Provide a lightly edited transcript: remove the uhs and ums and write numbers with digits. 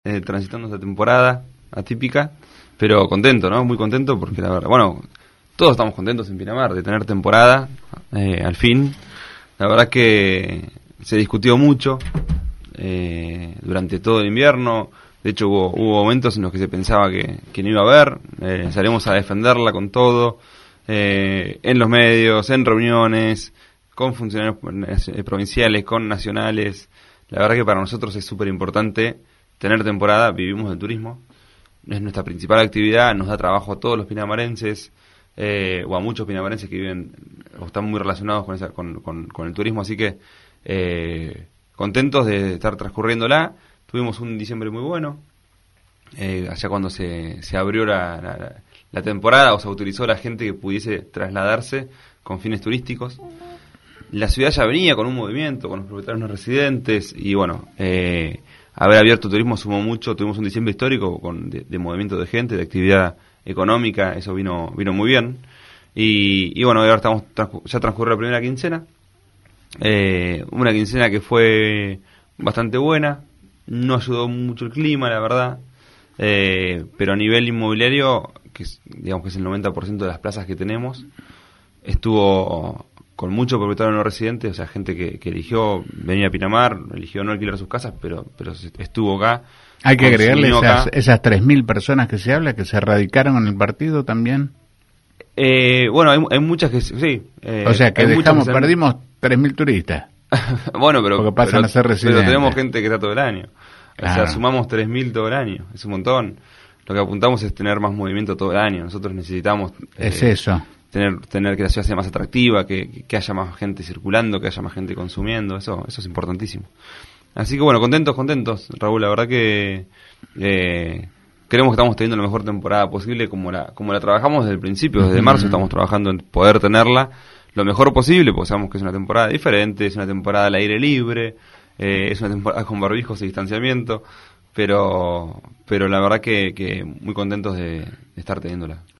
transitando esta temporada atípica, pero contento, ¿no? Muy contento porque la verdad, bueno, todos estamos contentos en Pinamar de tener temporada, al fin. La verdad que se discutió mucho durante todo el invierno. De hecho hubo momentos en los que se pensaba que no iba a haber. Salimos a defenderla con todo, en los medios, en reuniones, con funcionarios provinciales, con nacionales. La verdad que para nosotros es súper importante tener temporada. Vivimos del turismo, es nuestra principal actividad, nos da trabajo a todos los pinamarenses, o a muchos pinamarenses que viven o están muy relacionados con el turismo, así que contentos de estar transcurriéndola. Tuvimos un diciembre muy bueno, allá cuando se abrió la temporada o se autorizó a la gente que pudiese trasladarse con fines turísticos. La ciudad ya venía con un movimiento, con los propietarios no residentes, y bueno, haber abierto turismo sumó mucho. Tuvimos un diciembre histórico de movimiento de gente, de actividad económica, eso vino muy bien. Y bueno, ahora ya transcurrió la primera quincena, una quincena que fue bastante buena. No ayudó mucho el clima, la verdad, pero a nivel inmobiliario, digamos que es el 90% de las plazas que tenemos, estuvo con mucho propietario no residente, o sea, gente que eligió venir a Pinamar, eligió no alquilar sus casas, pero estuvo acá. Hay que agregarle esas 3.000 personas que se habla, que se radicaron en el partido también. Bueno, hay muchas que sí. O sea, que perdimos 3.000 turistas. Bueno, porque pasan a ser residentes. Pero tenemos gente que está todo el año. Claro. O sea, sumamos 3.000 todo el año, es un montón. Lo que apuntamos es tener más movimiento todo el año. Nosotros necesitamos es eso. Tener que la ciudad sea más atractiva, que haya más gente circulando, que haya más gente consumiendo, eso es importantísimo. Así que bueno, contentos, Raúl, la verdad que creemos que estamos teniendo la mejor temporada posible, como la trabajamos desde el principio, desde marzo estamos trabajando en poder tenerla lo mejor posible, porque sabemos que es una temporada diferente, es una temporada al aire libre, es una temporada con barbijos y distanciamiento, pero la verdad que muy contentos de estar teniéndola.